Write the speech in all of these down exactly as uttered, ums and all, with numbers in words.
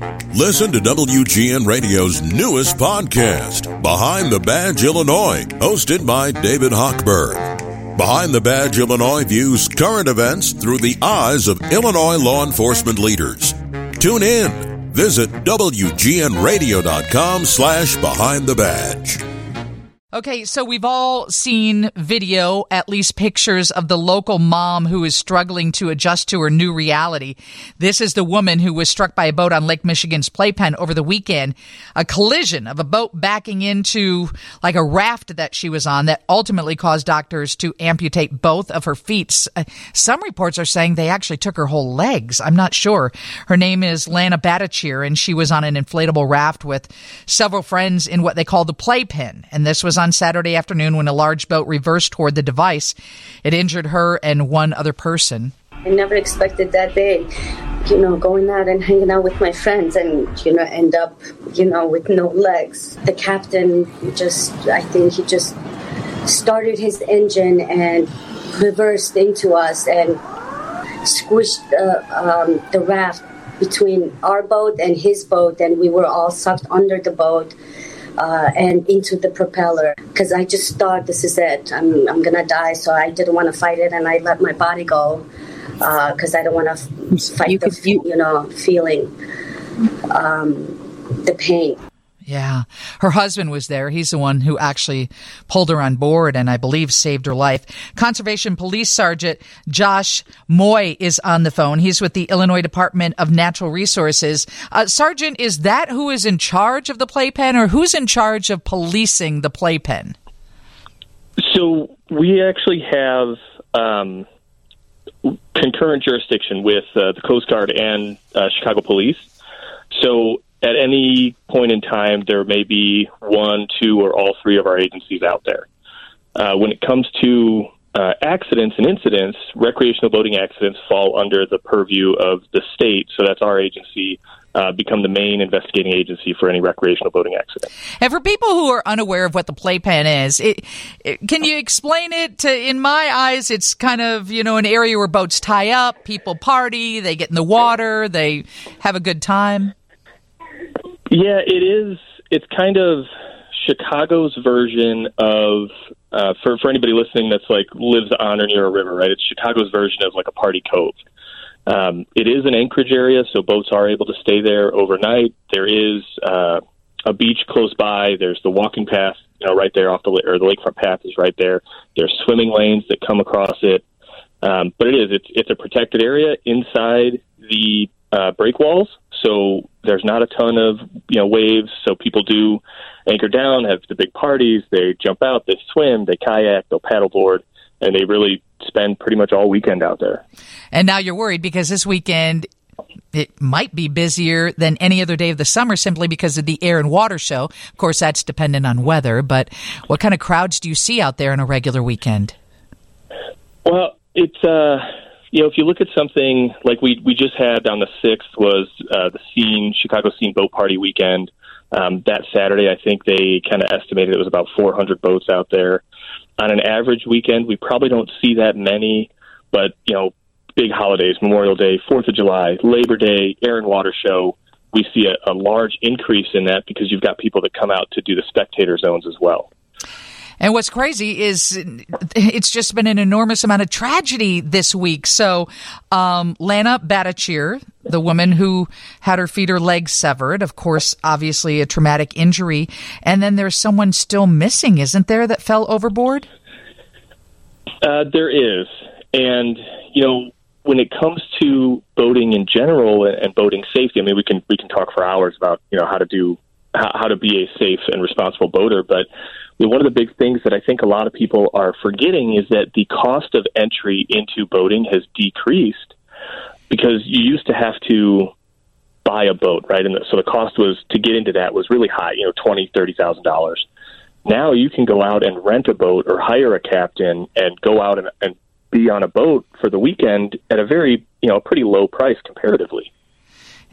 Listen to W G N Radio's newest podcast, Behind the Badge Illinois, hosted by David Hochberg. Behind the Badge Illinois views current events through the eyes of Illinois law enforcement leaders. Tune in. Visit W G N radio dot com slash behind the badge. Okay, so we've all seen video, at least pictures of the local mom who is struggling to adjust to her new reality. This is the woman who was struck by a boat on Lake Michigan's Playpen over the weekend. A collision of a boat backing into like a raft that she was on that ultimately caused doctors to amputate both of her feet. Some reports are saying they actually took her whole legs. I'm not sure. Her name is Lana Batachir, and she was on an inflatable raft with several friends in what they call the Playpen. And this was on Saturday afternoon when a large boat reversed toward the device. It injured her and one other person. I never expected that day, you know, going out and hanging out with my friends and, you know, end up, you know, with no legs. The captain just, I think he just started his engine and reversed into us and squished uh, um, the raft between our boat and his boat, and we were all sucked under the boat. Uh, and into the propeller, because I just thought, this is it. I'm I'm gonna die, so I didn't want to fight it, and I let my body go because uh, I don't want to f- fight you the could, you, you know feeling um, the pain. Yeah. Her husband was there. He's the one who actually pulled her on board and I believe saved her life. Conservation Police Sergeant Josh Moy is on the phone. He's with the Illinois Department of Natural Resources. Uh, Sergeant, is that who is in charge of the Playpen, or who's in charge of policing the Playpen? So we actually have um, concurrent jurisdiction with uh, the Coast Guard and uh, Chicago Police. So at any point in time, there may be one, two, or all three of our agencies out there. Uh, when it comes to uh, accidents and incidents, recreational boating accidents fall under the purview of the state, so that's our agency, uh, become the main investigating agency for any recreational boating accident. And for people who are unaware of what the Playpen is, it, it, can you explain it? To, in my eyes, it's kind of, you know, an area where boats tie up, people party, they get in the water, they have a good time. Yeah, it is. It's kind of Chicago's version of, uh, for, for anybody listening that's like lives on or near a river, right? It's Chicago's version of like a party cove. Um, it is an anchorage area, so boats are able to stay there overnight. There is uh, a beach close by. There's the walking path, you know, right there off the, or the lakefront path is right there. There's swimming lanes that come across it. Um, but it is, it's, it's a protected area inside the uh, break walls. So there's not a ton of, you know, waves. So people do anchor down, have the big parties. They jump out, they swim, they kayak, they'll paddleboard, and they really spend pretty much all weekend out there. And now you're worried because this weekend it might be busier than any other day of the summer simply because of the Air and Water Show. Of course, that's dependent on weather. But what kind of crowds do you see out there on a regular weekend? Well, it's... uh You know, if you look at something like we we just had on the sixth was uh, the Scene, Chicago Scene Boat Party weekend. Um, that Saturday, I think they kind of estimated it was about four hundred boats out there. On an average weekend, we probably don't see that many, but, you know, big holidays, Memorial Day, fourth of July, Labor Day, Air and Water Show, we see a, a large increase in that because you've got people that come out to do the spectator zones as well. And what's crazy is it's just been an enormous amount of tragedy this week. So um, Lana Batachir, the woman who had her feet or legs severed, of course, obviously a traumatic injury. And then there's someone still missing, isn't there, that fell overboard? Uh, there is. And, you know, when it comes to boating in general and, and boating safety, I mean, we can we can talk for hours about, you know, how to do how, how to be a safe and responsible boater. But you know, one of the big things that I think a lot of people are forgetting is that the cost of entry into boating has decreased because you used to have to buy a boat, right? And the, so the cost was to get into that was really high, you know, twenty thousand dollars, thirty thousand dollars. Now you can go out and rent a boat or hire a captain and go out and, and be on a boat for the weekend at a very, you know, pretty low price comparatively.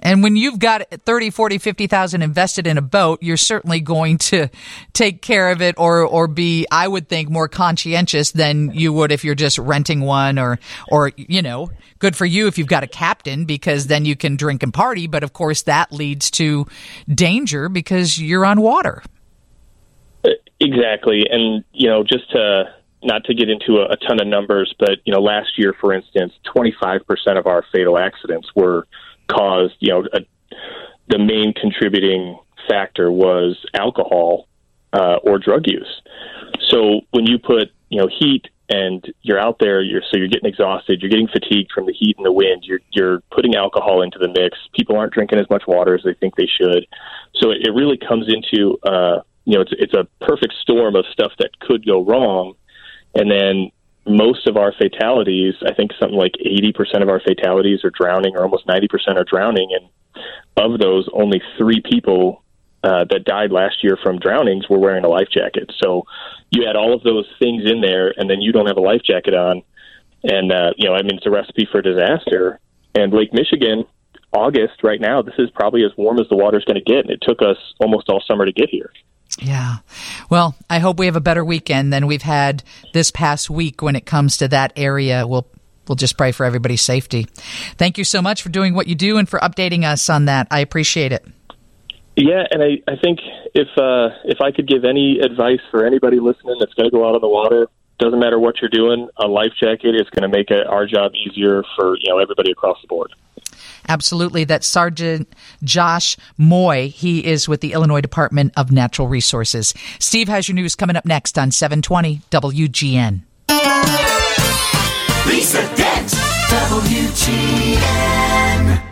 And when you've got thirty, forty, fifty thousand invested in a boat, you're certainly going to take care of it or, or be, I would think, more conscientious than you would if you're just renting one or, or, you know, good for you if you've got a captain because then you can drink and party. But of course that leads to danger because you're on water. Exactly. And, you know, just to not to get into a, a ton of numbers, but, you know, last year, for instance, twenty-five percent of our fatal accidents were caused, you know, a, the main contributing factor was alcohol uh, or drug use. So when you put, you know, heat and you're out there, you're so you're getting exhausted, you're getting fatigued from the heat and the wind, you're you're putting alcohol into the mix. People aren't drinking as much water as they think they should. So it, it really comes into, uh, you know, it's it's a perfect storm of stuff that could go wrong. And then most of our fatalities, I think something like eighty percent of our fatalities are drowning, or almost ninety percent are drowning. And of those, only three people uh, that died last year from drownings were wearing a life jacket. So you add all of those things in there, and then you don't have a life jacket on. And, uh, you know, I mean, it's a recipe for disaster. And Lake Michigan, August right now, this is probably as warm as the water's going to get. And it took us almost all summer to get here. Yeah. Well, I hope we have a better weekend than we've had this past week when it comes to that area. We'll we'll just pray for everybody's safety. Thank you so much for doing what you do and for updating us on that. I appreciate it. Yeah, and I, I think if uh, if I could give any advice for anybody listening that's going to go out on the water, doesn't matter what you're doing, a life jacket is going to make it, our job easier for, you know, everybody across the board. Absolutely. That's Sergeant Josh Moy. He is with the Illinois Department of Natural Resources. Steve has your news coming up next on seven twenty W G N. Lisa Dent, W G N.